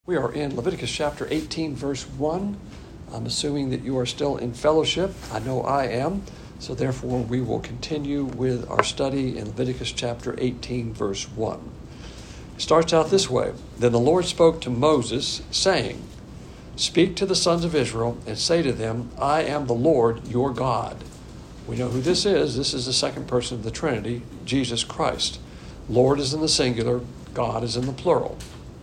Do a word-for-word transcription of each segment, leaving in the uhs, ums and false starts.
We are in Leviticus chapter eighteen, verse one. I'm assuming that you are still in fellowship. I know I am. So therefore, we will continue with our study in Leviticus chapter eighteen, verse one. It starts out this way. Then the Lord spoke to Moses, saying, "Speak to the sons of Israel and say to them, I am the Lord your God." We know who this is. This is the second person of the Trinity, Jesus Christ. Lord is in the singular, God is in the plural.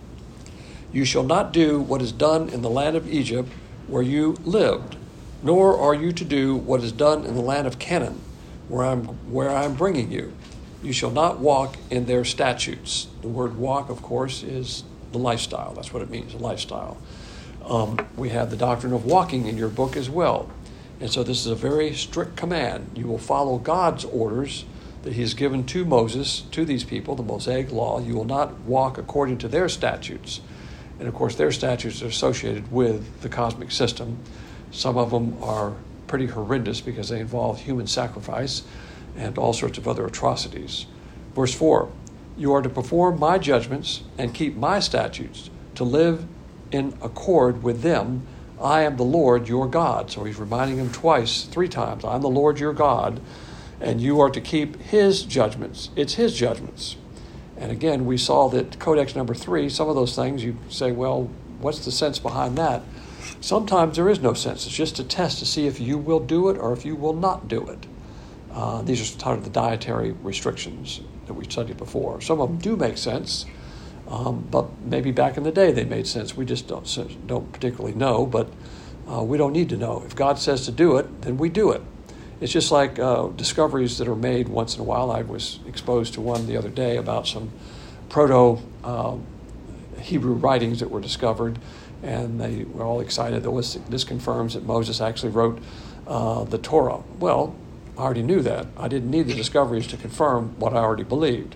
You shall not do what is done in the land of Egypt where you lived, nor are you to do what is done in the land of Canaan, where I'm where I'm bringing you. You shall not walk in their statutes. The word walk, of course, is the lifestyle. That's what it means, a lifestyle. Um, we have the doctrine of walking in your book as well. And so this is a very strict command. You will follow God's orders that he has given to Moses, to these people, the Mosaic law. You will not walk according to their statutes. And of course, their statutes are associated with the cosmic system. Some of them are pretty horrendous because they involve human sacrifice and all sorts of other atrocities. Verse four, you are to perform my judgments and keep my statutes, to live in accord with them. I am the Lord your God. So he's reminding them twice, three times, I'm the Lord your God, and you are to keep his judgments. It's his judgments. And again, we saw that Codex number three, some of those things you say, well, what's the sense behind that? Sometimes there is no sense. It's just a test to see if you will do it or if you will not do it. Uh, these are part of the dietary restrictions that we studied before. Some of them do make sense, um, but maybe back in the day they made sense. We just don't, don't particularly know, but uh, we don't need to know. If God says to do it, then we do it. It's just like uh, discoveries that are made once in a while. I was exposed to one the other day about some proto uh, Hebrew writings that were discovered, and they were all excited. This, this confirms that Moses actually wrote uh, the Torah. Well, I already knew that. I didn't need the discoveries to confirm what I already believed.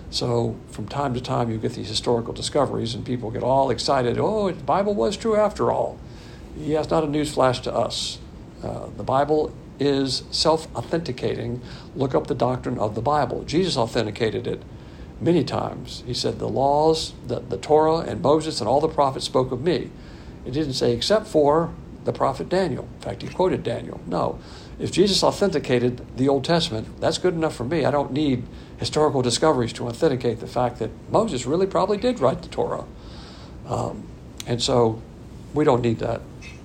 So from time to time, you get these historical discoveries, and people get all excited. Oh, the Bible was true after all. Yeah, it's not a newsflash to us. Uh, the Bible is self-authenticating. Look up the doctrine of the Bible. Jesus authenticated it many times. He said the laws, the, the Torah and Moses and all the prophets spoke of me. It didn't say except for the prophet Daniel. In fact, he quoted Daniel. No. If Jesus authenticated the Old Testament, that's good enough for me. I don't need historical discoveries to authenticate the fact that Moses really probably did write the Torah. Um, and so we don't need that.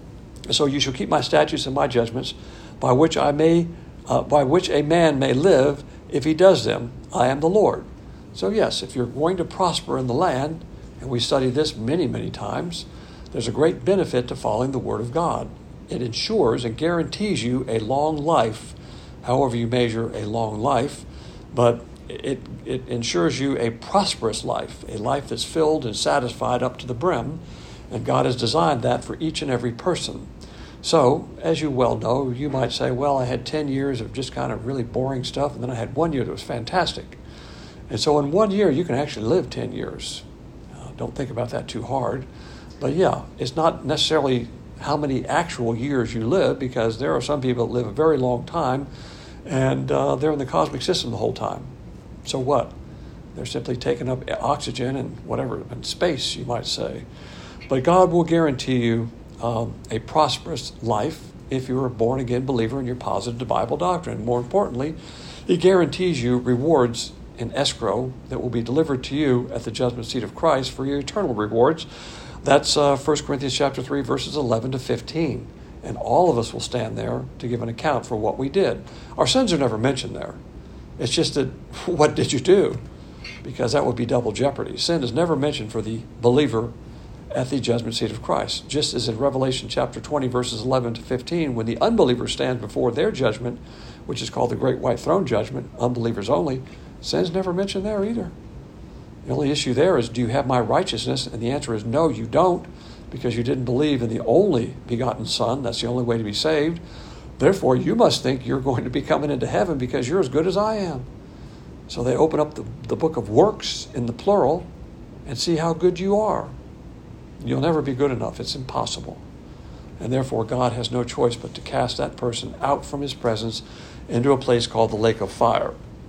So you shall keep my statutes and my judgments, by which I may, uh, by which a man may live if he does them. I am the Lord. So yes, if you're going to prosper in the land, and we study this many, many times, there's a great benefit to following the Word of God. It ensures and guarantees you a long life, however you measure a long life, but it, it ensures you a prosperous life, a life that's filled and satisfied up to the brim, and God has designed that for each and every person. So, as you well know, you might say, well, I had ten years of just kind of really boring stuff, and then I had one year that was fantastic. And so in one year, you can actually live ten years. Uh, don't think about that too hard. But yeah, it's not necessarily how many actual years you live, because there are some people that live a very long time, and uh, they're in the cosmic system the whole time. So what? They're simply taking up oxygen and whatever, and space, you might say. But God will guarantee you Um, a prosperous life if you're a born-again believer and you're positive to Bible doctrine. More importantly, he guarantees you rewards in escrow that will be delivered to you at the judgment seat of Christ for your eternal rewards. That's uh, First Corinthians chapter three, verses eleven to fifteen. And all of us will stand there to give an account for what we did. Our sins are never mentioned there. It's just that, what did you do? Because that would be double jeopardy. Sin is never mentioned for the believer at the judgment seat of Christ. Just as in Revelation chapter twenty, verses eleven to fifteen, when the unbeliever stands before their judgment, which is called the Great White Throne Judgment, unbelievers only, sin's never mentioned there either. The only issue there is, do you have my righteousness? And the answer is no, you don't, because you didn't believe in the only begotten Son. That's the only way to be saved. Therefore, you must think you're going to be coming into heaven because you're as good as I am. So they open up the, the book of works in the plural and see how good you are. You'll never be good enough. It's impossible. And therefore, God has no choice but to cast that person out from his presence into a place called the lake of fire.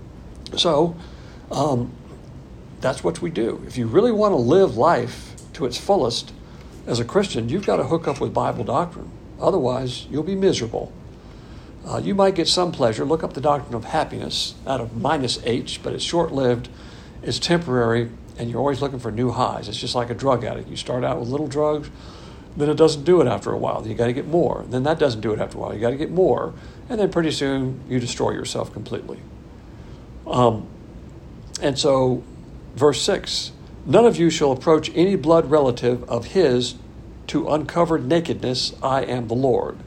So, um, that's what we do. If you really want to live life to its fullest, as a Christian, you've got to hook up with Bible doctrine. Otherwise, you'll be miserable. Uh, you might get some pleasure. Look up the doctrine of happiness out of minus H, but it's short-lived, it's temporary, and you're always looking for new highs. It's just like a drug addict. You start out with little drugs, then it doesn't do it after a while. Then you got to get more. Then that doesn't do it after a while. You got to get more. And then pretty soon you destroy yourself completely. Um, and so, verse six, none of you shall approach any blood relative of his to uncovered nakedness. I am the Lord.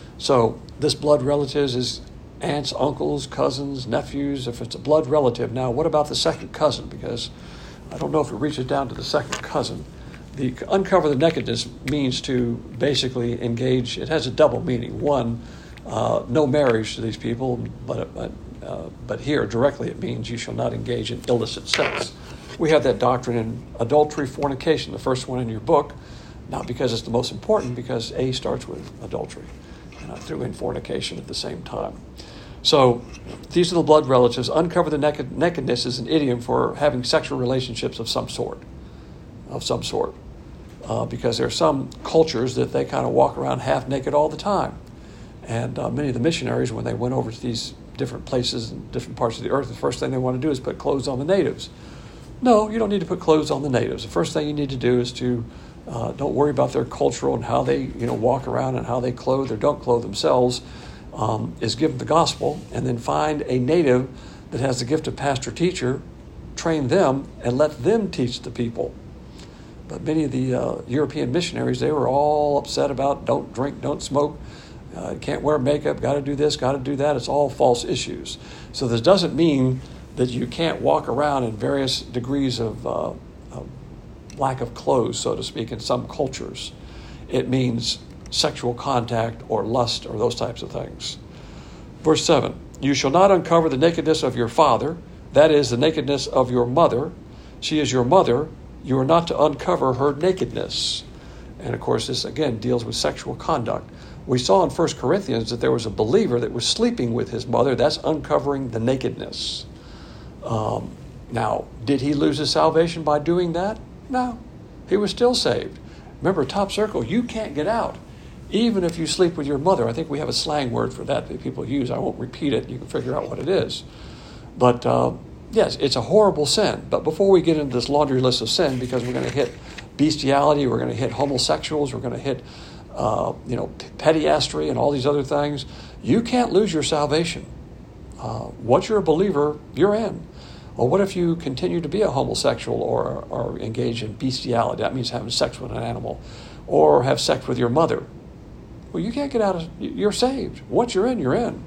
So this blood relatives is aunts, uncles, cousins, nephews. If it's a blood relative, now what about the second cousin? Because I don't know if it reaches down to the second cousin. The uncover the nakedness means to basically engage. It has a double meaning. One, uh, no marriage to these people, but but, uh, but here directly it means you shall not engage in illicit sex. We have that doctrine in adultery, fornication, the first one in your book, not because it's the most important, because A starts with adultery, and I threw in fornication at the same time. So these are the blood relatives. Uncover the naked, nakedness is an idiom for having sexual relationships of some sort, of some sort. Uh, because there are some cultures that they kind of walk around half naked all the time. And uh, many of the missionaries, when they went over to these different places in different parts of the earth, the first thing they want to do is put clothes on the natives. No, you don't need to put clothes on the natives. The first thing you need to do is to uh, don't worry about their cultural and how they you know walk around and how they clothe or don't clothe themselves. Um, is give them the gospel, and then find a native that has the gift of pastor-teacher, train them, and let them teach the people. But many of the uh, European missionaries, they were all upset about don't drink, don't smoke, uh, can't wear makeup, got to do this, got to do that. It's all false issues. So this doesn't mean that you can't walk around in various degrees of, uh, of lack of clothes, so to speak, in some cultures. It means sexual contact or lust or those types of things. Verse seven, you shall not uncover the nakedness of your father, that is, the nakedness of your mother. She is your mother. You are not to uncover her nakedness. And of course, this again deals with sexual conduct. We saw in First Corinthians that there was a believer that was sleeping with his mother. That's uncovering the nakedness. Um, now, did he lose his salvation by doing that? No. He was still saved. Remember, top circle, you can't get out. Even if you sleep with your mother. I think we have a slang word for that that people use. I won't repeat it. You can figure out what it is. But uh, yes, it's a horrible sin. But before we get into this laundry list of sin, because we're going to hit bestiality, we're going to hit homosexuals, we're going to hit uh, you know, pederasty and all these other things, you can't lose your salvation. Uh, once you're a believer, you're in. Well, what if you continue to be a homosexual or, or engage in bestiality? That means having sex with an animal. Or have sex with your mother. Well, you can't get out of, you're saved. Once you're in, you're in.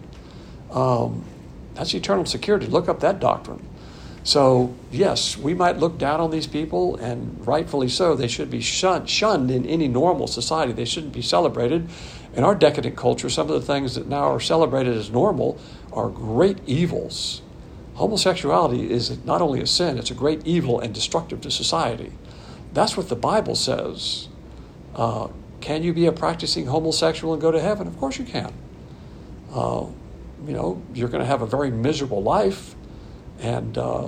Um, that's eternal security. Look up that doctrine. So, yes, we might look down on these people, and rightfully so. They should be shunned, shunned in any normal society. They shouldn't be celebrated. In our decadent culture, some of the things that now are celebrated as normal are great evils. Homosexuality is not only a sin, it's a great evil and destructive to society. That's what the Bible says. Uh, can you be a practicing homosexual and go to heaven? Of course you can. Uh, you know, you're going to have a very miserable life. And uh,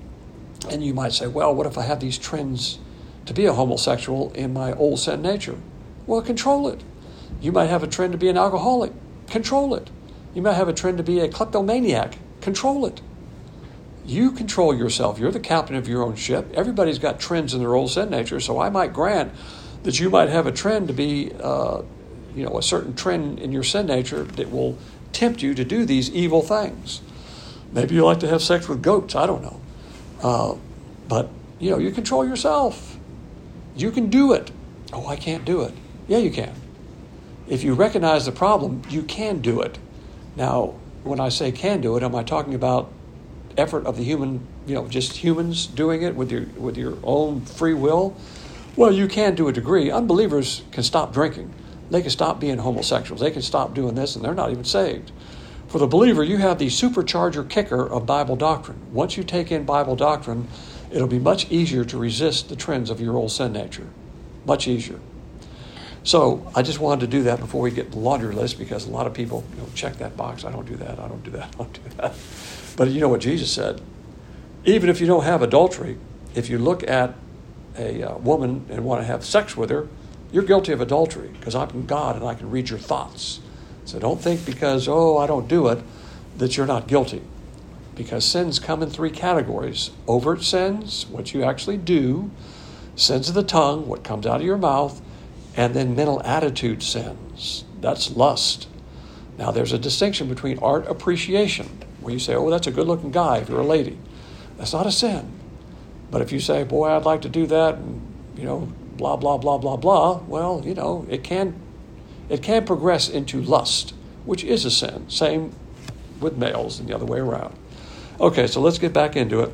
and you might say, well, what if I have these trends to be a homosexual in my old sin nature? Well, control it. You might have a trend to be an alcoholic. Control it. You might have a trend to be a kleptomaniac. Control it. You control yourself. You're the captain of your own ship. Everybody's got trends in their old sin nature, so I might grant that you might have a trend to be, uh, you know, a certain trend in your sin nature that will tempt you to do these evil things. Maybe you like to have sex with goats. I don't know. Uh, but, you know, you control yourself. You can do it. Oh, I can't do it. Yeah, you can. If you recognize the problem, you can do it. Now, when I say can do it, am I talking about effort of the human, you know, just humans doing it with your with your own free will? Well, you can to a degree. Unbelievers can stop drinking. They can stop being homosexuals. They can stop doing this, and they're not even saved. For the believer, you have the supercharger kicker of Bible doctrine. Once you take in Bible doctrine, it'll be much easier to resist the trends of your old sin nature. Much easier. So I just wanted to do that before we get the laundry list, because a lot of people, you know, check that box. I don't do that. I don't do that. I don't do that. But you know what Jesus said? Even if you don't have adultery, if you look at a uh, woman and want to have sex with her, You're guilty of adultery because I'm God and I can read your thoughts. So don't think because, oh, I don't do it, that you're not guilty. Because sins come in three categories. Overt sins, what you actually do. Sins of the tongue, what comes out of your mouth. And then mental attitude sins. That's lust. Now, there's a distinction between art appreciation, where you say, oh, that's a good-looking guy if you're a lady. That's not a sin. But if you say, boy, I'd like to do that, and, you know, blah, blah, blah, blah, blah, well, you know, it can it can progress into lust, which is a sin. Same with males and the other way around. Okay, so let's get back into it.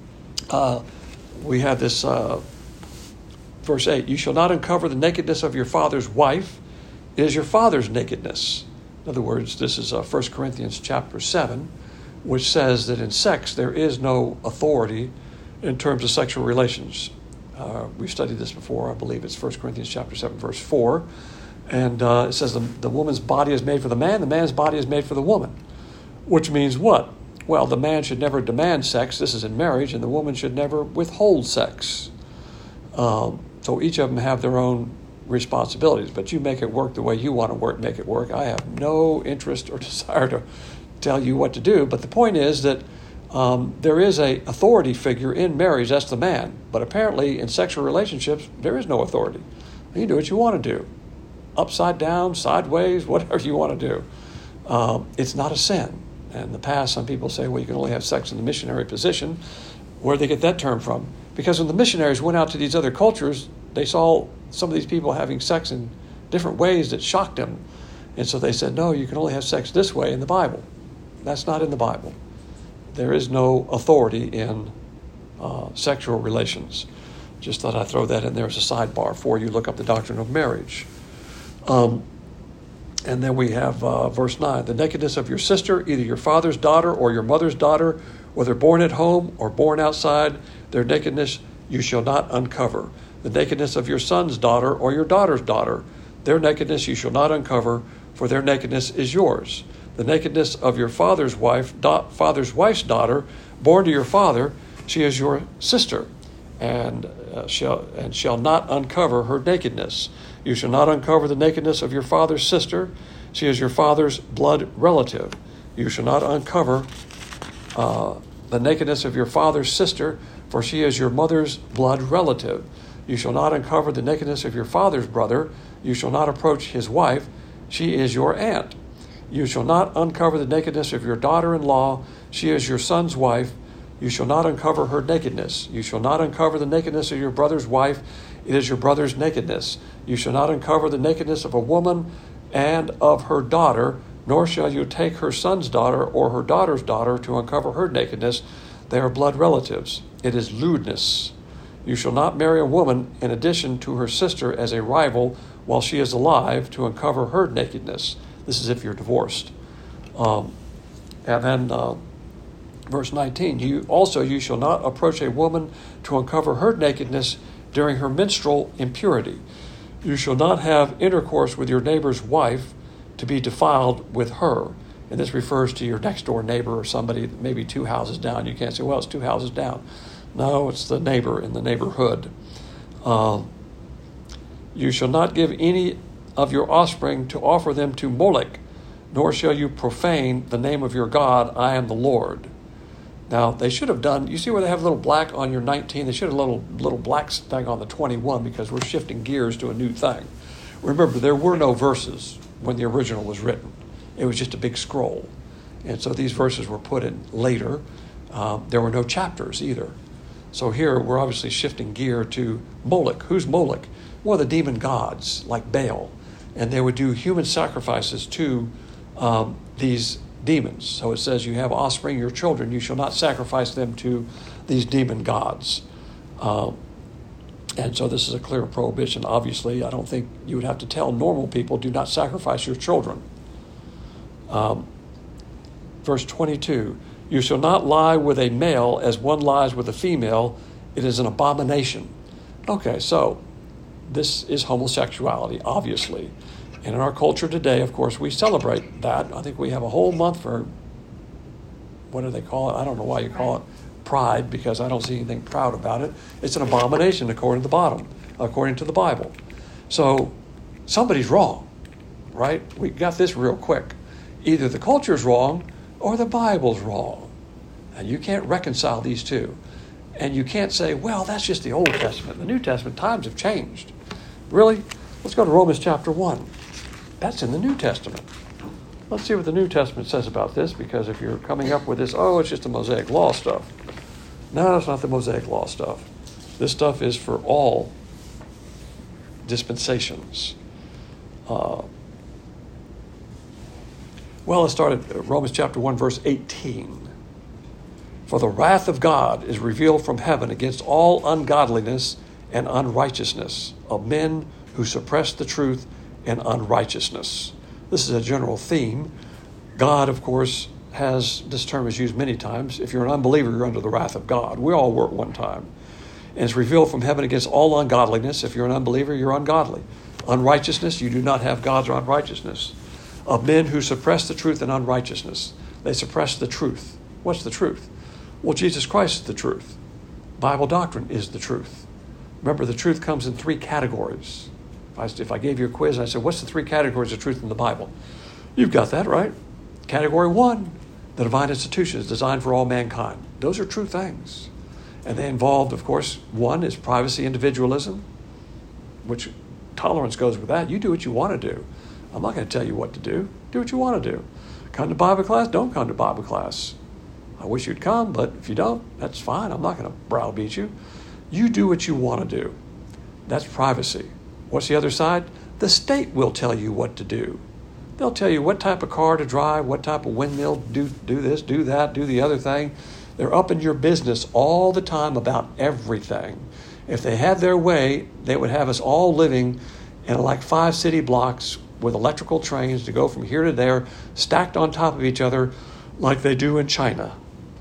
Uh, we have this, uh, verse eight, you shall not uncover the nakedness of your father's wife. It is your father's nakedness. In other words, this is uh, First Corinthians chapter seven, which says that in sex there is no authority in terms of sexual relations. Uh, we've studied this before. I believe it's First Corinthians chapter seven, verse four. And uh, it says the, the woman's body is made for the man, the man's body is made for the woman. Which means what? Well, the man should never demand sex. This is in marriage. And the woman should never withhold sex. Um, so each of them have their own responsibilities. But you make it work the way you want to work, make it work. I have no interest or desire to tell you what to do. But the point is that um, there is a authority figure in marriage. That's the man. But apparently in sexual relationships, there is no authority. You do what you want to do. Upside down, sideways, whatever you want to do. Um, it's not a sin. And in the past, some people say, well, you can only have sex in the missionary position. Where did they get that term from? Because when the missionaries went out to these other cultures, they saw some of these people having sex in different ways that shocked them. And so they said, no, you can only have sex this way in the Bible. That's not in the Bible. There is no authority in uh, sexual relations. Just thought I'd throw that in there as a sidebar for you. Look up the doctrine of marriage. Um, and then we have uh, verse nine. The nakedness of your sister, either your father's daughter or your mother's daughter, whether born at home or born outside, their nakedness you shall not uncover. The nakedness of your son's daughter or your daughter's daughter, their nakedness you shall not uncover, for their nakedness is yours. The nakedness of your father's wife, da- father's wife's daughter, born to your father, she is your sister, and uh, shall and shall not uncover her nakedness. You shall not uncover the nakedness of your father's sister. She is your father's blood relative. You shall not uncover uh, the nakedness of your father's sister, for she is your mother's blood relative. You shall not uncover the nakedness of your father's brother. You shall not approach his wife. She is your aunt. You shall not uncover the nakedness of your daughter-in-law. She is your son's wife. You shall not uncover her nakedness. You shall not uncover the nakedness of your brother's wife. It is your brother's nakedness. You shall not uncover the nakedness of a woman and of her daughter, nor shall you take her son's daughter or her daughter's daughter to uncover her nakedness. They are blood relatives. It is lewdness. You shall not marry a woman in addition to her sister as a rival while she is alive to uncover her nakedness. This is if you're divorced. Um, and then uh, verse nineteen, you also you shall not approach a woman to uncover her nakedness during her menstrual impurity. You shall not have intercourse with your neighbor's wife to be defiled with her. And this refers to your next door neighbor or somebody maybe two houses down. You can't say, well, it's two houses down. No, it's the neighbor in the neighborhood. Uh, you shall not give any of your offspring to offer them to Molech, nor shall you profane the name of your God. I am the Lord. Now, they should have done, you see where they have a little black on your nineteen? They should have a little, little black thing on the twenty-one because we're shifting gears to a new thing. Remember, there were no verses when the original was written. It was just a big scroll. And so these verses were put in later. Um, there were no chapters either. So here we're obviously shifting gear to Molech. Who's Molech? One of the demon gods, like Baal. And they would do human sacrifices to um, these demons. So it says you have offspring, your children, you shall not sacrifice them to these demon gods. Um, and so this is a clear prohibition. Obviously, I don't think you would have to tell normal people, do not sacrifice your children. Um, verse twenty-two, you shall not lie with a male as one lies with a female. It is an abomination. Okay, so this is homosexuality, obviously. And in our culture today, of course, we celebrate that. I think we have a whole month for, what do they call it? I don't know why you call it pride, because I don't see anything proud about it. It's an abomination according to the bottom, according to the Bible. So somebody's wrong, right? We got this real quick. Either the culture's wrong or the Bible's wrong. And you can't reconcile these two. And you can't say, well, that's just the Old Testament. The New Testament, times have changed. Really? Let's go to Romans chapter one. That's in the New Testament. Let's see what the New Testament says about this, because if you're coming up with this, oh, it's just the Mosaic Law stuff. No, it's not the Mosaic Law stuff. This stuff is for all dispensations. Uh, well, let's start at Romans chapter one, verse eighteen. For the wrath of God is revealed from heaven against all ungodliness and unrighteousness of men who suppress the truth and unrighteousness. This is a general theme. God, of course, has, this term is used many times. If you're an unbeliever, you're under the wrath of God. We all were at one time. And it's revealed from heaven against all ungodliness. If you're an unbeliever, you're ungodly. Unrighteousness, you do not have God's unrighteousness. Of men who suppress the truth and unrighteousness. They suppress the truth. What's the truth? Well, Jesus Christ is the truth. Bible doctrine is the truth. Remember, the truth comes in three categories. If I, if I gave you a quiz and I said, what's the three categories of truth in the Bible? You've got that, right? Category one, the divine institution is designed for all mankind. Those are true things. And they involved, of course, one is privacy, individualism, which tolerance goes with that. You do what you want to do. I'm not going to tell you what to do. Do what you want to do. Come to Bible class, don't come to Bible class. I wish you'd come, but if you don't, that's fine. I'm not going to browbeat you. You do what you want to do. That's privacy. What's the other side? The state will tell you what to do. They'll tell you what type of car to drive, what type of windmill, do, do this, do that, do the other thing. They're up in your business all the time about everything. If they had their way, they would have us all living in like five city blocks with electrical trains to go from here to there, stacked on top of each other like they do in China.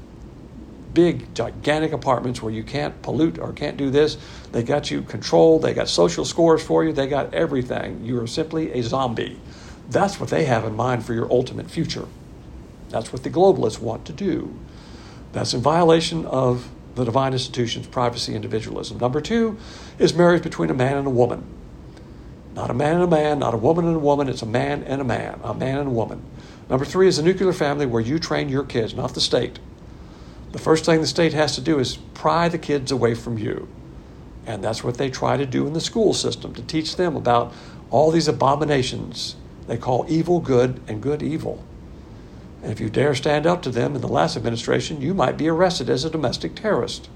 Big, gigantic apartments where you can't pollute or can't do this. They got you controlled. They got social scores for you. They got everything. You are simply a zombie. That's what they have in mind for your ultimate future. That's what the globalists want to do. That's in violation of the divine institutions, privacy, individualism. Number two is marriage between a man and a woman. Not a man and a man, not a woman and a woman. It's a man and a man, a man and a woman. Number three is a nuclear family where you train your kids, not the state. The first thing the state has to do is pry the kids away from you. And that's what they try to do in the school system, to teach them about all these abominations they call evil good and good evil. And if you dare stand up to them in the last administration, you might be arrested as a domestic terrorist.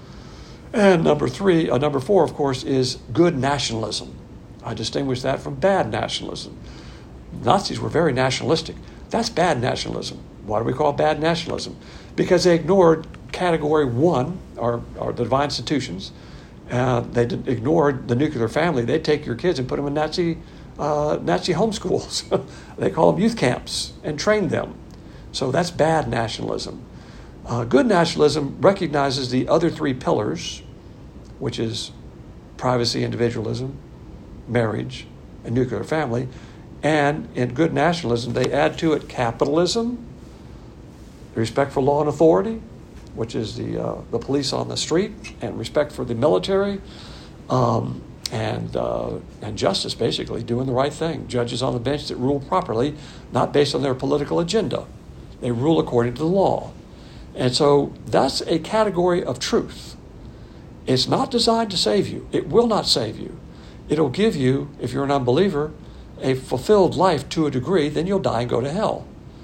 And number three, uh, number four, of course, is good nationalism. I distinguish that from bad nationalism. Nazis were very nationalistic. That's bad nationalism. Why do we call it bad nationalism? Because they ignored category one, or, or the divine institutions. Uh, they did, ignored the nuclear family. They take your kids and put them in Nazi uh, Nazi homeschools. They call them youth camps and train them. So that's bad nationalism. Uh, good nationalism recognizes the other three pillars, which is privacy, individualism, marriage, and nuclear family. And in good nationalism, they add to it capitalism, respect for law and authority, which is the uh, the police on the street, and respect for the military, um, and uh, and justice, basically, doing the right thing. Judges on the bench that rule properly, not based on their political agenda. They rule according to the law. And so that's a category of truth. It's not designed to save you. It will not save you. It'll give you, if you're an unbeliever, a fulfilled life to a degree, then you'll die and go to hell.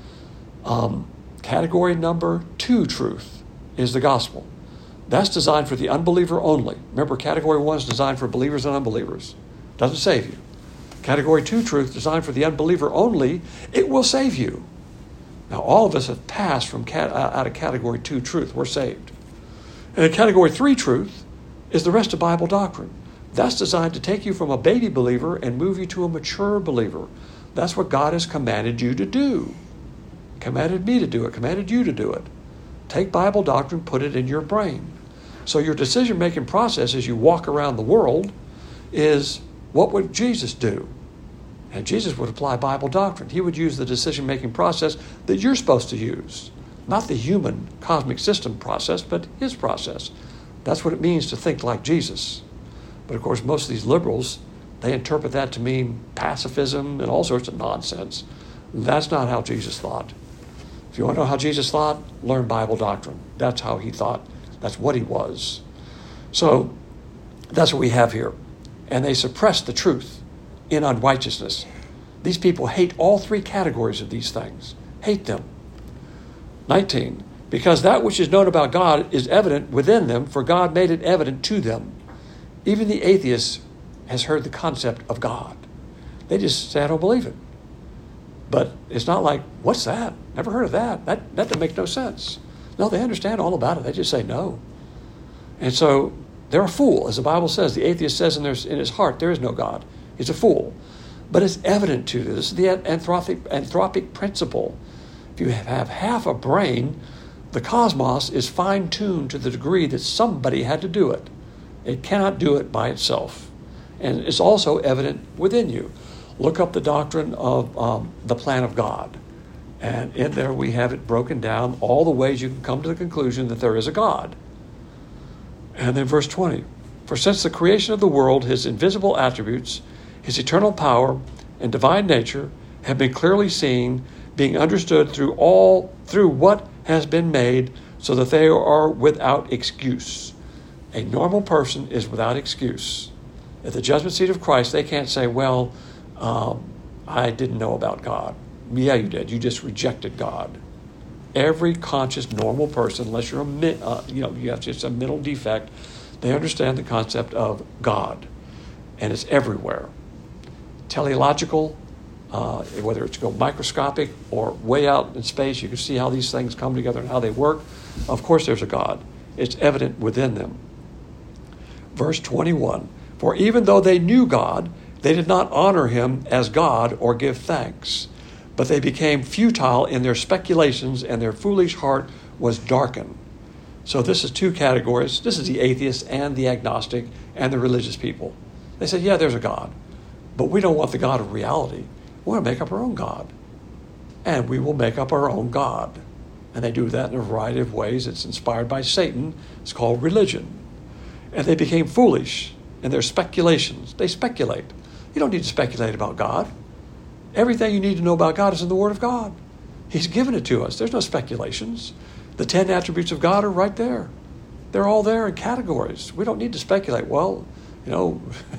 Um, category number two truth is the gospel. That's designed for the unbeliever only. Remember, category one is designed for believers and unbelievers. Doesn't save you. Category two truth, designed for the unbeliever only, it will save you. Now, all of us have passed from cat, out of category two truth. We're saved. And category three truth is the rest of Bible doctrine. That's designed to take you from a baby believer and move you to a mature believer. That's what God has commanded you to do. Commanded me to do it. Commanded you to do it. Take Bible doctrine, put it in your brain. So your decision-making process as you walk around the world is, what would Jesus do? And Jesus would apply Bible doctrine. He would use the decision-making process that you're supposed to use. Not the human cosmic system process, but his process. That's what it means to think like Jesus. But of course, most of these liberals They interpret that to mean pacifism and all sorts of nonsense. That's not how Jesus thought. If you want to know how Jesus thought, learn Bible doctrine. That's how he thought. That's what he was. So that's what we have here. And they suppress the truth in unrighteousness. These people hate all three categories of these things. Hate them. nineteen. Because that which is known about God is evident within them, for God made it evident to them. Even the atheist has heard the concept of God. They just say, I don't believe it. But it's not like, what's that? Never heard of that. That that doesn't make no sense. No, they understand all about it. They just say no. And so they're a fool, as the Bible says. The atheist says in, their, in his heart, there is no God. He's a fool. But it's evident to you. This is the anthropic, anthropic principle. If you have half a brain, the cosmos is fine-tuned to the degree that somebody had to do it. It cannot do it by itself. And it's also evident within you. Look up the doctrine of um, the plan of God. And in there we have it broken down, all the ways you can come to the conclusion that there is a God. And then verse twenty. For since the creation of the world, his invisible attributes, his eternal power and divine nature have been clearly seen, being understood through all through what has been made, so that they are without excuse. A normal person is without excuse. At the judgment seat of Christ, they can't say, well, um, I didn't know about God. Yeah, you did. You just rejected God. Every conscious, normal person, unless you're a, uh, you know, you have just a mental defect, they understand the concept of God, and it's everywhere. Teleological, uh, whether it's go microscopic or way out in space, you can see how these things come together and how they work. Of course, there's a God. It's evident within them. Verse twenty-one. For even though they knew God, they did not honor him as God or give thanks, but they became futile in their speculations, and their foolish heart was darkened. So this is two categories. This is the atheist and the agnostic and the religious people. They say, yeah, there's a God, but we don't want the God of reality. We want to make up our own God, and we will make up our own God. And they do that in a variety of ways. It's inspired by Satan. It's called religion. And they became foolish in their speculations. They speculate. You don't need to speculate about God. Everything you need to know about God is in the Word of God. He's given it to us. There's no speculations. The ten attributes of God are right there. They're all there in categories. We don't need to speculate. Well, you know,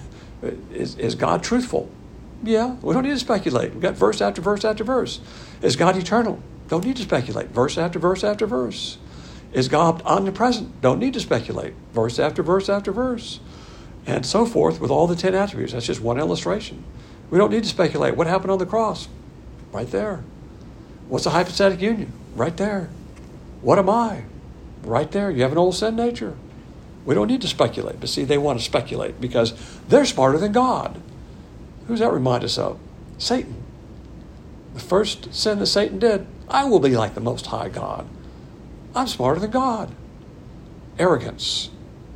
is, is God truthful? Yeah, we don't need to speculate. We've got verse after verse after verse. Is God eternal? Don't need to speculate. Verse after verse after verse. Is God omnipresent? Don't need to speculate. Verse after verse after verse. And so forth with all the ten attributes. That's just one illustration. We don't need to speculate. What happened on the cross? Right there. What's a hypostatic union? Right there. What am I? Right there. You have an old sin nature. We don't need to speculate. But see, they want to speculate because they're smarter than God. Who does that remind us of? Satan. The first sin that Satan did, I will be like the Most High God. I'm smarter than God. Arrogance.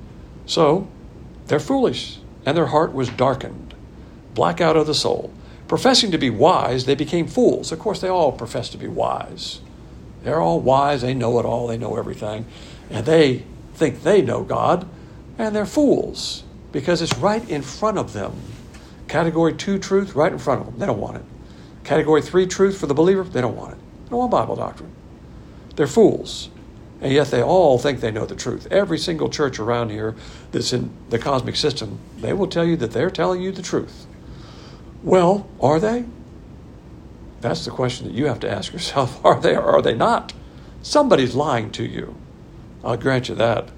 So, they're foolish, and their heart was darkened. Blackout of the soul. Professing to be wise, they became fools. Of course, they all profess to be wise. They're all wise. They know it all. They know everything. And they think they know God, and they're fools because it's right in front of them. Category two truth, right in front of them. They don't want it. Category three truth for the believer, they don't want it. They don't want Bible doctrine. They're fools. And yet they all think they know the truth. Every single church around here that's in the cosmic system, they will tell you that they're telling you the truth. Well, are they? That's the question that you have to ask yourself. Are they or are they not? Somebody's lying to you. I'll grant you that.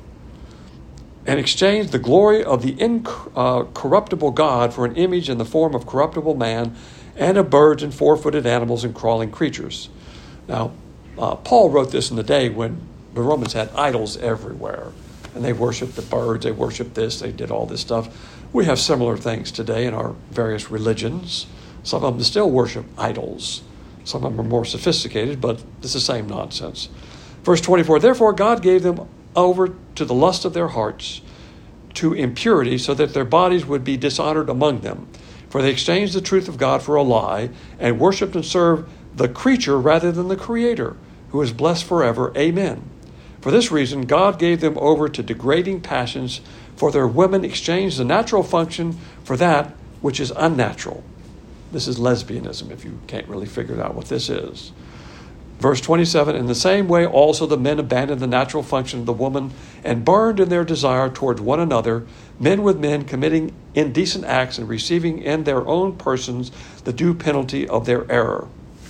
And exchanged the glory of the incorruptible God for an image in the form of corruptible man and of birds and four-footed animals and crawling creatures. Now, uh, Paul wrote this in the day when the Romans had idols everywhere. And they worshiped the birds, they worshiped this, they did all this stuff. We have similar things today in our various religions. Some of them still worship idols. Some of them are more sophisticated, but it's the same nonsense. Verse twenty-four, therefore God gave them over to the lust of their hearts, to impurity, so that their bodies would be dishonored among them. For they exchanged the truth of God for a lie, and worshipped and served the creature rather than the Creator, who is blessed forever. Amen. For this reason, God gave them over to degrading passions, for their women exchanged the natural function for that which is unnatural. This is lesbianism, if you can't really figure out what this is. Verse twenty-seven, in the same way also the men abandoned the natural function of the woman and burned in their desire towards one another, men with men committing indecent acts and receiving in their own persons the due penalty of their error.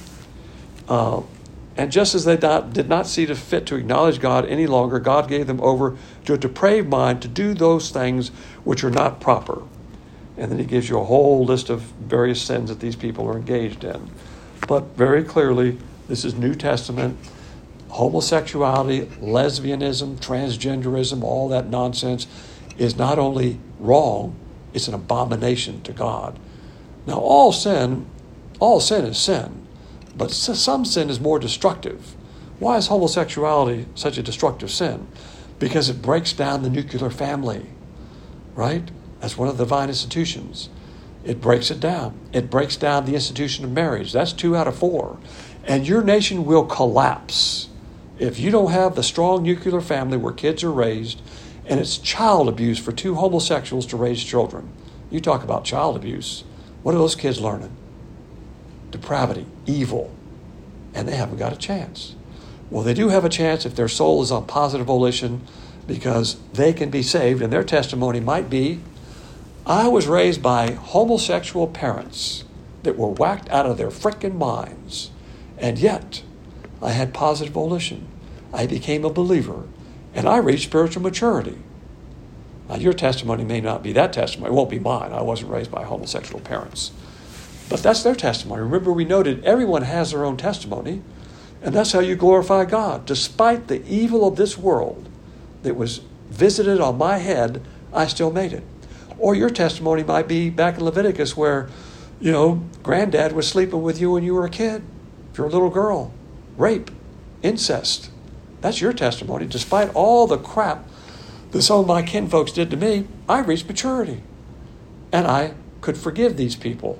Uh, and just as they not, did not see it fit to acknowledge God any longer, God gave them over to a depraved mind to do those things which are not proper. And then he gives you a whole list of various sins that these people are engaged in. But very clearly, this is New Testament. Homosexuality, lesbianism, transgenderism, all that nonsense is not only wrong, it's an abomination to God. Now, all sin, all sin is sin, but some sin is more destructive. Why is homosexuality such a destructive sin? Because it breaks down the nuclear family, right? That's one of the divine institutions. It breaks it down. It breaks down the institution of marriage. That's two out of four. And your nation will collapse if you don't have the strong nuclear family where kids are raised, and it's child abuse for two homosexuals to raise children. You talk about child abuse. What are those kids learning? Depravity, evil, and they haven't got a chance. Well, they do have a chance if their soul is on positive volition, because they can be saved, and their testimony might be, I was raised by homosexual parents that were whacked out of their frickin' minds. And yet, I had positive volition. I became a believer, and I reached spiritual maturity. Now, your testimony may not be that testimony. It won't be mine. I wasn't raised by homosexual parents. But that's their testimony. Remember, we noted everyone has their own testimony, and that's how you glorify God. Despite the evil of this world that was visited on my head, I still made it. Or your testimony might be back in Leviticus where, you know, granddad was sleeping with you when you were a kid. If you're a little girl, rape, incest. That's your testimony. Despite all the crap that some of my kinfolks did to me, I reached maturity. And I could forgive these people.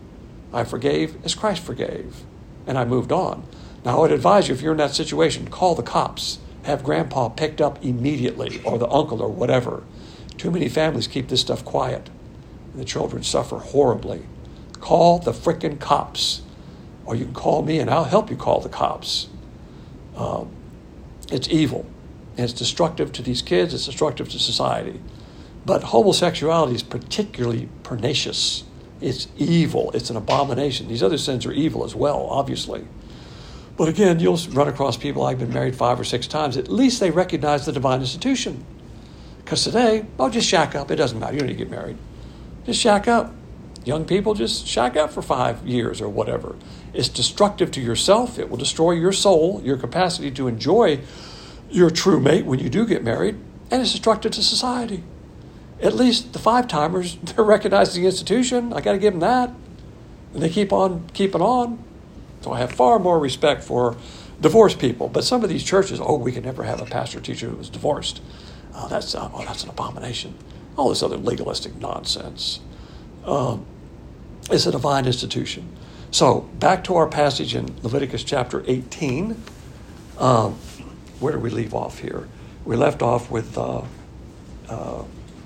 I forgave as Christ forgave. And I moved on. Now, I would advise you, if you're in that situation, call the cops. Have grandpa picked up immediately, or the uncle, or whatever. Too many families keep this stuff quiet, and the children suffer horribly. Call the frickin' cops. Or you can call me and I'll help you call the cops. Um, it's evil. And it's destructive to these kids. It's destructive to society. But homosexuality is particularly pernicious. It's evil. It's an abomination. These other sins are evil as well, obviously. But again, you'll run across people, I've been married five or six times. At least they recognize the divine institution. Because today, oh, just shack up. It doesn't matter. You don't need to get married. Just shack up. Young people, just shack up for five years or whatever. It's destructive to yourself. It will destroy your soul, your capacity to enjoy your true mate when you do get married. And it's destructive to society. At least the five-timers, they're recognizing the institution. I got to give them that. And they keep on keeping on. So I have far more respect for divorced people. But some of these churches, oh, we can never have a pastor teacher who was divorced. Oh, that's, uh, oh, that's an abomination. All this other legalistic nonsense. Um, it's a divine institution. So back to our passage in Leviticus chapter eighteen. Um, where do we leave off here? We left off with uh, uh,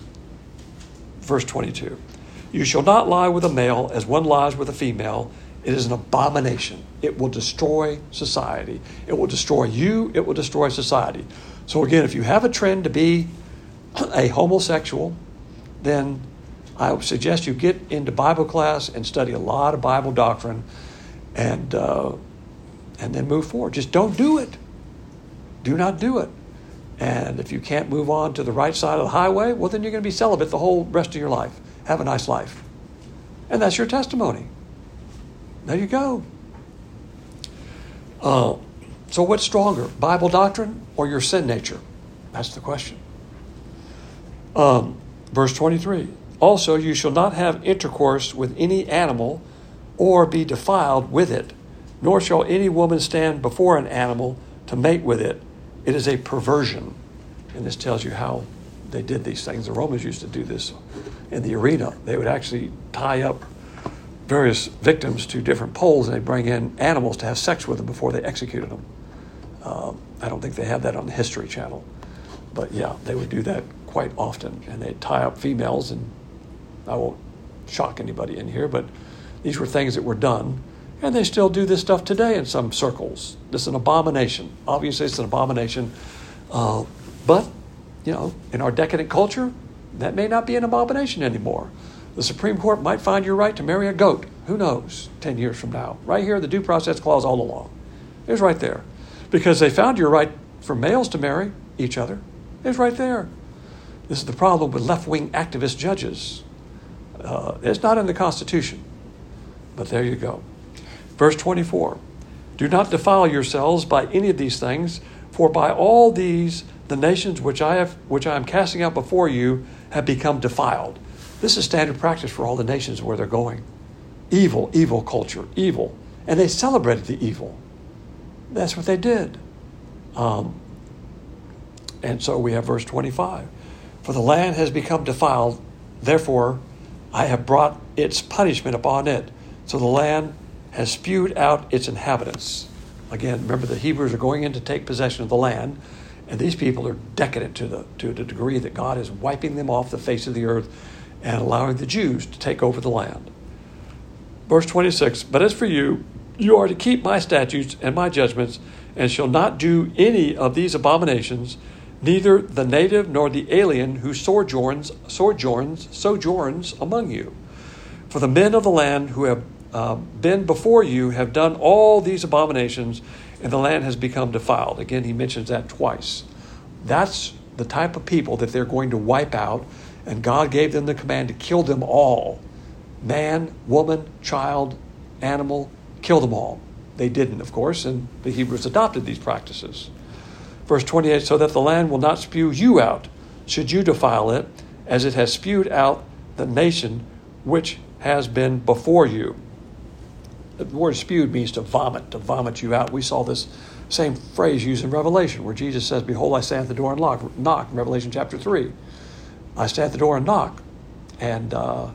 verse twenty-two. You shall not lie with a male as one lies with a female. It is an abomination. It will destroy society. It will destroy you. It will destroy society. So again, if you have a trend to be a homosexual, then I would suggest you get into Bible class and study a lot of Bible doctrine and uh, and then move forward. Just don't do it. Do not do it. And if you can't move on to the right side of the highway, well, then you're going to be celibate the whole rest of your life. Have a nice life. And that's your testimony. There you go. Uh, so what's stronger, Bible doctrine or your sin nature? That's the question. Um, verse twenty-three. Also, you shall not have intercourse with any animal or be defiled with it, nor shall any woman stand before an animal to mate with it. It is a perversion. And this tells you how they did these things. The Romans used to do this in the arena. They would actually tie up various victims to different poles, and they'd bring in animals to have sex with them before they executed them. Uh, I don't think they have that on the History Channel. But yeah, they would do that quite often. And they'd tie up females, and I won't shock anybody in here, but these were things that were done. And they still do this stuff today in some circles. This is an abomination. Obviously, it's an abomination. Uh, but, you know, in our decadent culture, that may not be an abomination anymore. The Supreme Court might find you right to marry a goat. Who knows, ten years from now. Right here, the Due Process Clause all along. It was right there. Because they found your right for males to marry each other. It was right there. This is the problem with left-wing activist judges. Uh, it's not in the Constitution. But there you go. Verse twenty-four, do not defile yourselves by any of these things, for by all these the nations which I have, which I am casting out before you have become defiled. This is standard practice for all the nations where they're going. Evil, evil culture, evil. And they celebrated the evil. That's what they did. Um, and so we have verse twenty-five. For the land has become defiled, therefore I have brought its punishment upon it. So the land has spewed out its inhabitants. Again, remember the Hebrews are going in to take possession of the land, and these people are decadent to the to the degree that God is wiping them off the face of the earth and allowing the Jews to take over the land. Verse twenty-six, but as for you, you are to keep my statutes and my judgments, and shall not do any of these abominations, neither the native nor the alien who sojourns, sojourns, sojourns among you. For the men of the land who have uh, been before you have done all these abominations, and the land has become defiled. Again, he mentions that twice. That's the type of people that they're going to wipe out, and God gave them the command to kill them all. Man, woman, child, animal, kill them all. They didn't, of course, and the Hebrews adopted these practices. Verse twenty-eight, so that the land will not spew you out, should you defile it, as it has spewed out the nation which has been before you. The word spewed means to vomit, to vomit you out. We saw this same phrase used in Revelation, where Jesus says, behold, I stand at the door and knock, knock in Revelation chapter three. I stand at the door and knock, and uh,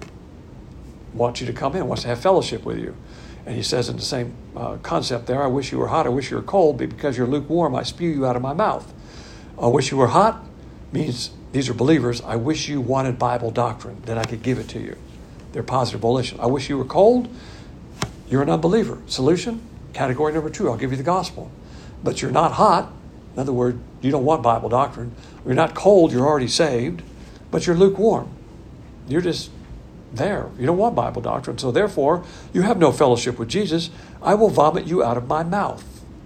want you to come in, wants to have fellowship with you. And he says in the same uh, concept there, I wish you were hot, I wish you were cold, but because you're lukewarm, I spew you out of my mouth. I wish you were hot means these are believers. I wish you wanted Bible doctrine, then I could give it to you. They're positive volition. I wish you were cold. You're an unbeliever. Solution, category number two, I'll give you the gospel. But you're not hot. In other words, you don't want Bible doctrine. You're not cold, you're already saved, but you're lukewarm. You're just there. You don't want Bible doctrine. So therefore, you have no fellowship with Jesus. I will vomit you out of my mouth.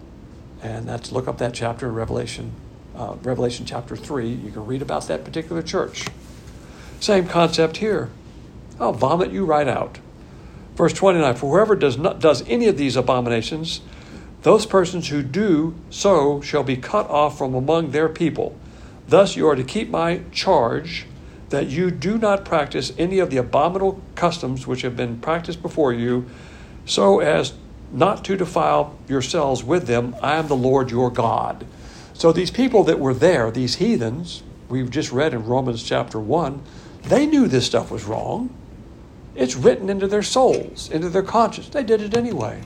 And that's, look up that chapter in Revelation, uh, Revelation chapter three. You can read about that particular church. Same concept here. I'll vomit you right out. Verse twenty-nine, for whoever does not does any of these abominations, those persons who do so shall be cut off from among their people. Thus you are to keep my charge, that you do not practice any of the abominable customs which have been practiced before you, so as not to defile yourselves with them. I am the Lord your God. So these people that were there, these heathens, we've just read in Romans chapter one, they knew this stuff was wrong. It's written into their souls, into their conscience. They did it anyway.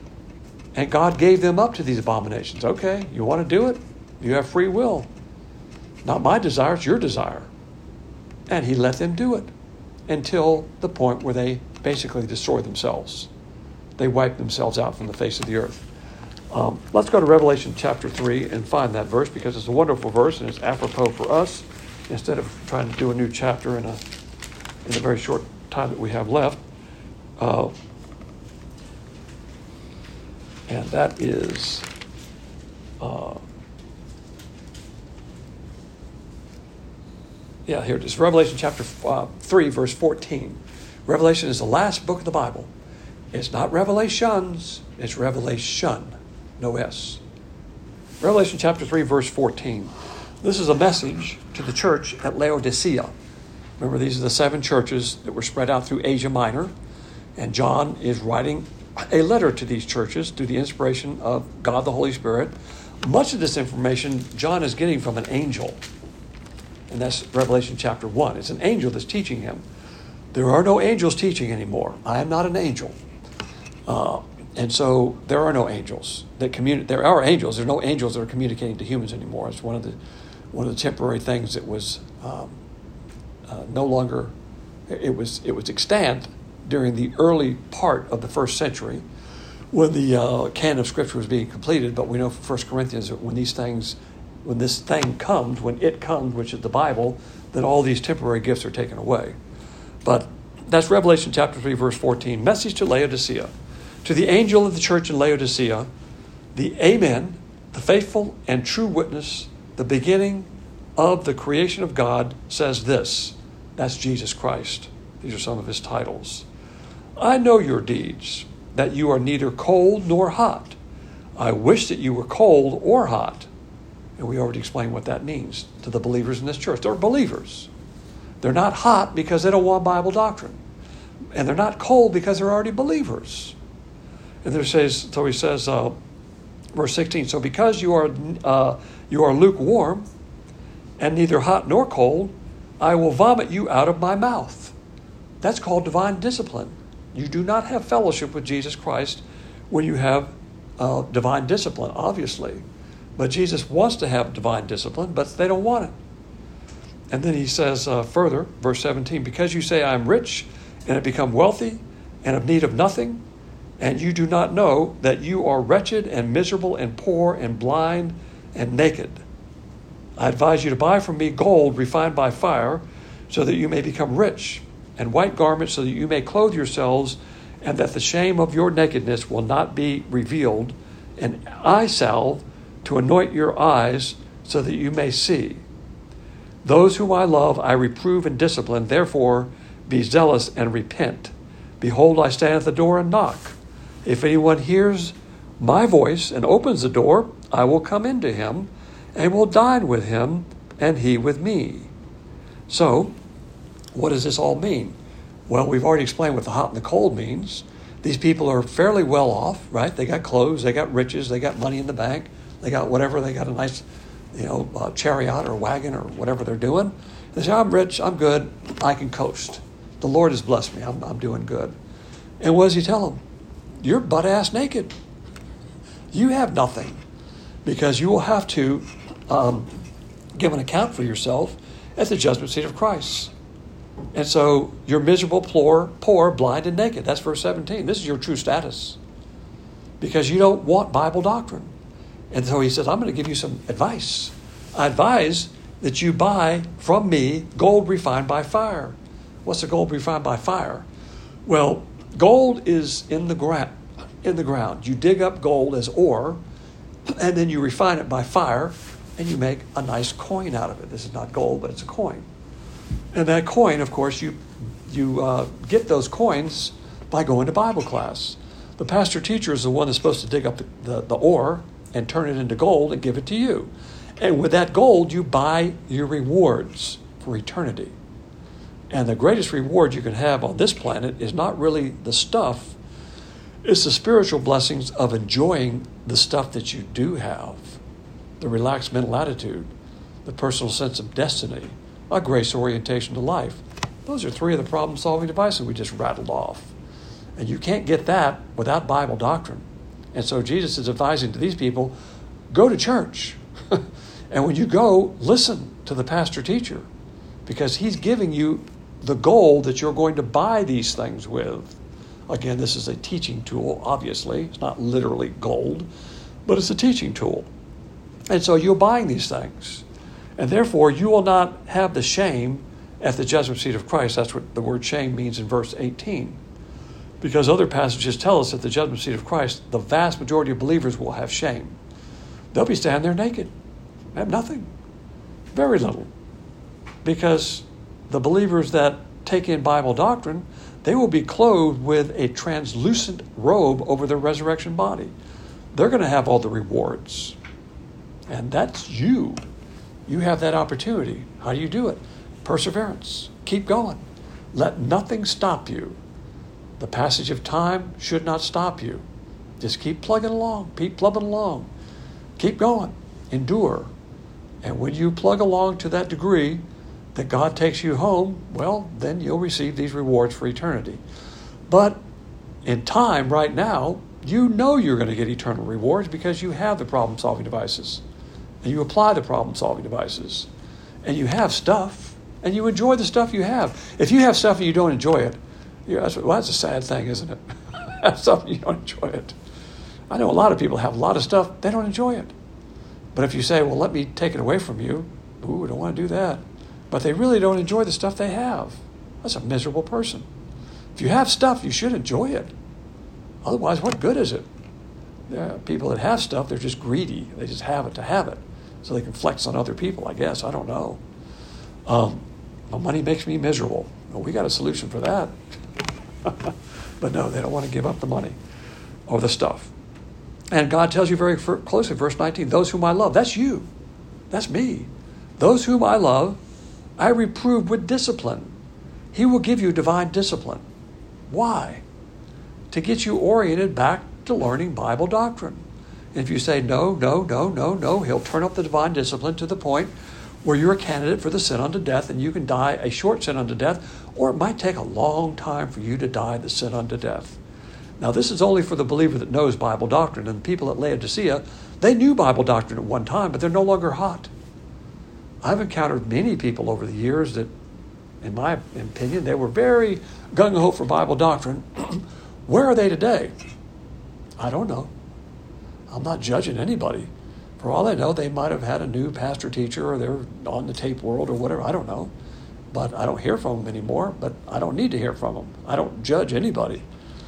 And God gave them up to these abominations. Okay, you want to do it? You have free will. Not my desire, it's your desire. And he let them do it until the point where they basically destroy themselves. They wipe themselves out from the face of the earth. Um, let's go to Revelation chapter three and find that verse, because it's a wonderful verse and it's apropos for us, instead of trying to do a new chapter in a in a very short time that we have left. Uh, and that is uh, yeah, here it is. Revelation chapter uh, three, verse fourteen. Revelation is the last book of the Bible. It's not Revelations, it's Revelation, no S. Revelation chapter three, verse fourteen. This is a message to the church at Laodicea. Remember, these are the seven churches that were spread out through Asia Minor. And John is writing a letter to these churches through the inspiration of God the Holy Spirit. Much of this information John is getting from an angel. And that's Revelation chapter one. It's an angel that's teaching him. There are no angels teaching anymore. I am not an angel. Uh, and so there are no angels that communicate. There are angels. There are no angels that are communicating to humans anymore. It's one of the one of the temporary things that was um, uh, no longer It was it was extant during the early part of the first century when the uh, canon of Scripture was being completed. But we know from First Corinthians that when these things, when this thing comes, when it comes, which is the Bible, then all these temporary gifts are taken away. But that's Revelation chapter three, verse fourteen. Message to Laodicea. To the angel of the church in Laodicea, the Amen, the faithful and true witness, the beginning of the creation of God, says this. That's Jesus Christ. These are some of his titles. I know your deeds, that you are neither cold nor hot. I wish that you were cold or hot. And we already explained what that means to the believers in this church. They're believers. They're not hot because they don't want Bible doctrine. And they're not cold because they're already believers. And there says, so he says, uh, verse sixteen, so because you are uh, you are lukewarm and neither hot nor cold, I will vomit you out of my mouth. That's called divine discipline. You do not have fellowship with Jesus Christ when you have uh, divine discipline, obviously. But Jesus wants to have divine discipline, but they don't want it. And then he says uh, further, verse seventeen, because you say I am rich and have become wealthy and have need of nothing, and you do not know that you are wretched and miserable and poor and blind and naked. I advise you to buy from me gold refined by fire so that you may become rich, and white garments so that you may clothe yourselves, and that the shame of your nakedness will not be revealed, and eye salve to anoint your eyes so that you may see. Those whom I love I reprove and discipline, therefore be zealous and repent. Behold, I stand at the door and knock. If anyone hears my voice and opens the door, I will come into him and will dine with him and he with me. So, what does this all mean? Well, we've already explained what the hot and the cold means. These people are fairly well off, right? They got clothes, they got riches, they got money in the bank, they got whatever, they got a nice, you know, uh, chariot or wagon or whatever they're doing. They say, I'm rich, I'm good, I can coast. The Lord has blessed me, I'm, I'm doing good. And what does he tell them? You're butt-ass naked. You have nothing, because you will have to um, give an account for yourself at the judgment seat of Christ. And so you're miserable, poor, poor, blind, and naked. That's verse seventeen. This is your true status, because you don't want Bible doctrine. And so he says, I'm going to give you some advice. I advise that you buy from me gold refined by fire. What's the gold refined by fire? Well, gold is in the ground. In the ground, you dig up gold as ore, and then you refine it by fire, and you make a nice coin out of it. This is not gold, but it's a coin. And that coin, of course, you you uh, get those coins by going to Bible class. The pastor teacher is the one that's supposed to dig up the, the, the ore and turn it into gold and give it to you. And with that gold, you buy your rewards for eternity. And the greatest reward you can have on this planet is not really the stuff. It's the spiritual blessings of enjoying the stuff that you do have. The relaxed mental attitude, the personal sense of destiny, a grace orientation to life. Those are three of the problem-solving devices we just rattled off. And you can't get that without Bible doctrine. And so Jesus is advising to these people, go to church. And when you go, listen to the pastor teacher, because he's giving you the gold that you're going to buy these things with. Again, this is a teaching tool, obviously. It's not literally gold, but it's a teaching tool. And so you're buying these things. And therefore, you will not have the shame at the judgment seat of Christ. That's what the word shame means in verse eighteen. Because other passages tell us that the judgment seat of Christ, the vast majority of believers will have shame. They'll be standing there naked. Have nothing. Very little. Because the believers that take in Bible doctrine, they will be clothed with a translucent robe over their resurrection body. They're going to have all the rewards. And that's you. You have that opportunity. How do you do it? Perseverance. Keep going. Let nothing stop you. The passage of time should not stop you. Just keep plugging along. Keep plugging along. Keep going. Endure. And when you plug along to that degree that God takes you home, well, then you'll receive these rewards for eternity. But in time, right now, you know you're going to get eternal rewards because you have the problem-solving devices. And you apply the problem-solving devices. And you have stuff. and you enjoy the stuff you have. If you have stuff and you don't enjoy it, yeah, that's, well, that's a sad thing, isn't it? Have something you don't enjoy it. I know a lot of people have a lot of stuff, they don't enjoy it. But if you say, well, let me take it away from you, ooh, I don't want to do that. But they really don't enjoy the stuff they have. That's a miserable person. If you have stuff, you should enjoy it. Otherwise, what good is it? There are people that have stuff, they're just greedy. They just have it to have it. So they can flex on other people, I guess. I don't know. Um, well, money makes me miserable. Well, we got a solution for that. But no, they don't want to give up the money or the stuff. And God tells you very closely, verse nineteen, those whom I love, that's you. That's me. Those whom I love, I reprove with discipline. He will give you divine discipline. Why? To get you oriented back to learning Bible doctrine. And if you say no, no, no, no, no, he'll turn up the divine discipline to the point where you're a candidate for the sin unto death, and you can die a short sin unto death, or it might take a long time for you to die the sin unto death. Now, this is only for the believer that knows Bible doctrine, and the people at Laodicea, they knew Bible doctrine at one time, but they're no longer hot. I've encountered many people over the years that, in my opinion, they were very gung-ho for Bible doctrine. Where are they today? I don't know. I'm not judging anybody. For all I know, they might have had a new pastor teacher, or they're on the tape world or whatever. I don't know. But I don't hear from them anymore, but I don't need to hear from them. I don't judge anybody.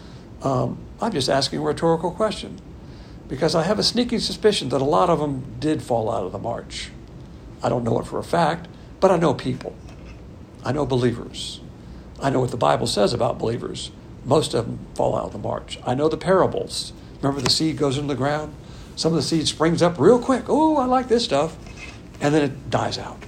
Um, I'm just asking a rhetorical question, because I have a sneaking suspicion that a lot of them did fall out of the march. I don't know it for a fact, but I know people. I know believers. I know what the Bible says about believers. Most of them fall out of the march. I know the parables. Remember, the seed goes into the ground? Some of the seed springs up real quick. Oh, I like this stuff. And then it dies out.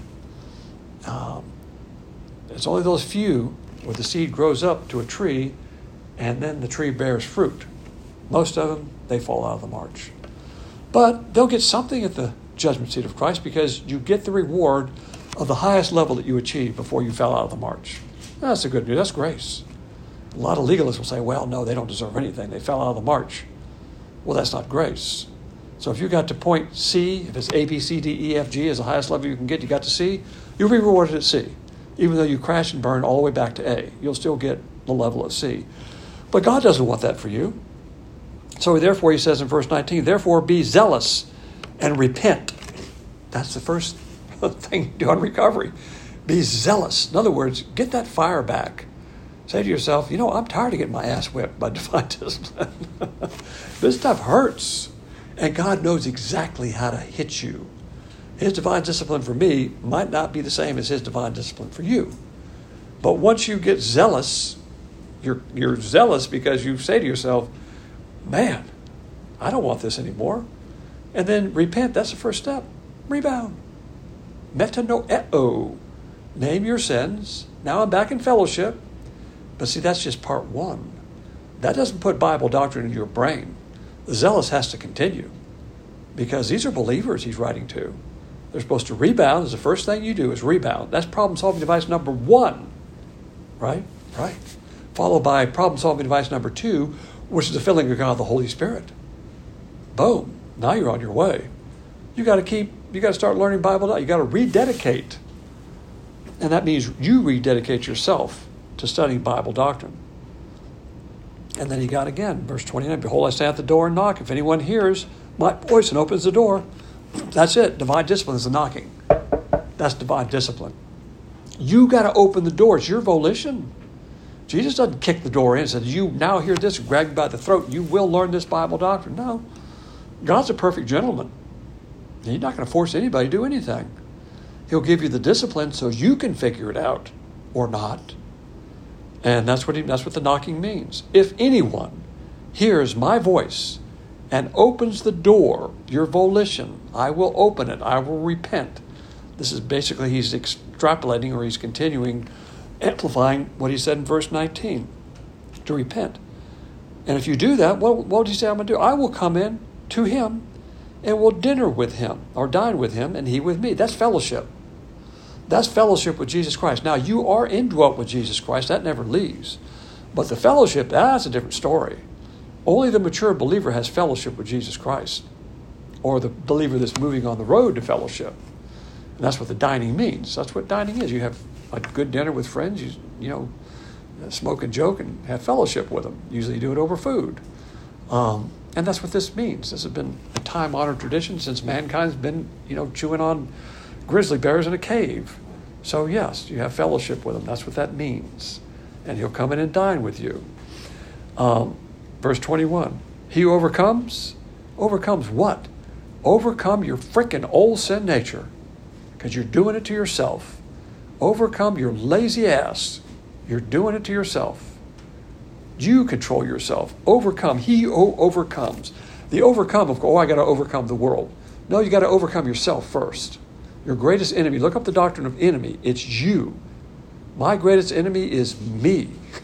Um, it's only those few where the seed grows up to a tree and then the tree bears fruit. Most of them, they fall out of the march. But they'll get something at the judgment seat of Christ, because you get the reward of the highest level that you achieved before you fell out of the march. That's the good news. That's grace. A lot of legalists will say, well, no, they don't deserve anything. They fell out of the march. Well, that's not grace. So if you got to point C, if it's A, B, C, D, E, F, G as the highest level you can get, you got to C, you'll be rewarded at C. Even though you crash and burn all the way back to A, you'll still get the level of C. But God doesn't want that for you. So therefore, he says in verse nineteen, therefore be zealous and repent. That's the first thing you do on recovery. Be zealous. In other words, get that fire back. Say to yourself, you know, I'm tired of getting my ass whipped by divine discipline. This stuff hurts. And God knows exactly how to hit you. His divine discipline for me might not be the same as his divine discipline for you. But once you get zealous, you're, you're zealous because you say to yourself, man, I don't want this anymore. And then repent. That's the first step. Rebound. Metanoeo. Name your sins. Now I'm back in fellowship. But see, that's just part one. That doesn't put Bible doctrine in your brain. The zealous has to continue, because these are believers he's writing to. They're supposed to rebound. Is the first thing you do is rebound. That's problem-solving device number one, right? Right. Followed by problem-solving device number two, which is the filling of God, the Holy Spirit. Boom. Now you're on your way. You got to keep. You got to start learning Bible. You got to rededicate, and that means you rededicate yourself to studying Bible doctrine. And then he got again, verse twenty-nine, behold, I stand at the door and knock. If anyone hears my voice and opens the door, that's it. Divine discipline is the knocking. That's divine discipline. You got to open the door. It's your volition. Jesus doesn't kick the door in and says, you now hear this, grab you by the throat. You will learn this Bible doctrine. No. God's a perfect gentleman. He's not going to force anybody to do anything. He'll give you the discipline so you can figure it out or not. And that's what he, that's what the knocking means. If anyone hears my voice and opens the door, your volition, I will open it. I will repent. This is basically, he's extrapolating, or he's continuing, amplifying what he said in verse nineteen, to repent. And if you do that, what, what did he say I'm going to do? I will come in to him and will dinner with him, or dine with him, and he with me. That's fellowship. That's fellowship with Jesus Christ. Now, you are indwelt with Jesus Christ. That never leaves. But the fellowship, that's a different story. Only the mature believer has fellowship with Jesus Christ, or the believer that's moving on the road to fellowship. And that's what the dining means. That's what dining is. You have a good dinner with friends, you, you know, smoke and joke and have fellowship with them. Usually you do it over food. Um, and that's what this means. This has been a time-honored tradition since mankind's been, you know, chewing on grizzly bears in a cave. So yes, you have fellowship with him. That's what that means. And he'll come in and dine with you. Um, verse twenty-one, he who overcomes, overcomes what? Overcome your frickin' old sin nature, because you're doing it to yourself. Overcome your lazy ass. You're doing it to yourself. You control yourself. Overcome. He who overcomes. The overcome of, oh, I got to overcome the world. No, you got to overcome yourself first. Your greatest enemy. Look up the doctrine of enemy. It's you. My greatest enemy is me.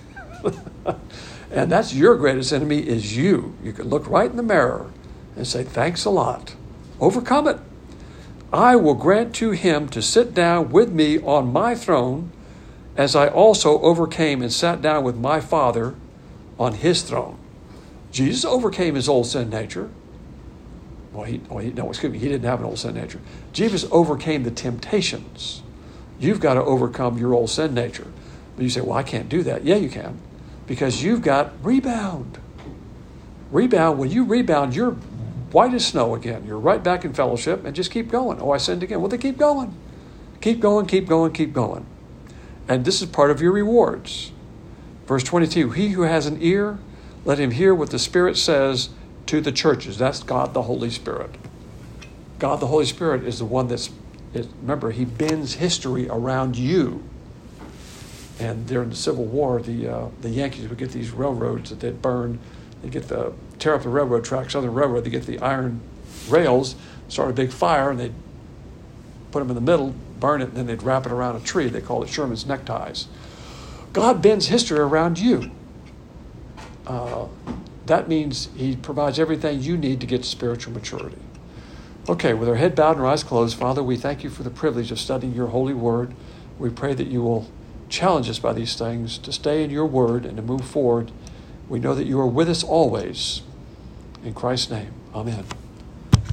And that's your greatest enemy is you. You can look right in the mirror and say, thanks a lot. Overcome it. I will grant to him to sit down with me on my throne, as I also overcame and sat down with my Father on his throne. Jesus overcame his old sin nature. Well, he, well, he no, excuse me, he didn't have an old sin nature. Jesus overcame the temptations. You've got to overcome your old sin nature. But you say, well, I can't do that. Yeah, you can. Because you've got rebound. Rebound, when you rebound, you're white as snow again. You're right back in fellowship and just keep going. Oh, I sinned again. Well, then keep going. Keep going, keep going, keep going. And this is part of your rewards. Verse twenty-two, he who has an ear, let him hear what the Spirit says to the churches. That's God the Holy Spirit. God the Holy Spirit is the one that's, is, remember, he bends history around you. And during the Civil War, the uh, the Yankees would get these railroads that they'd burn. They'd get the, tear up the railroad tracks, Southern Railroad, they'd get the iron rails, start a big fire, and they'd put them in the middle, burn it, and then they'd wrap it around a tree. They call it Sherman's neckties. God bends history around you. Uh, that means he provides everything you need to get to spiritual maturity. Okay, with our head bowed and our eyes closed, Father, we thank you for the privilege of studying your holy word. We pray that you will challenge us by these things to stay in your word and to move forward. We know that you are with us always. In Christ's name, amen.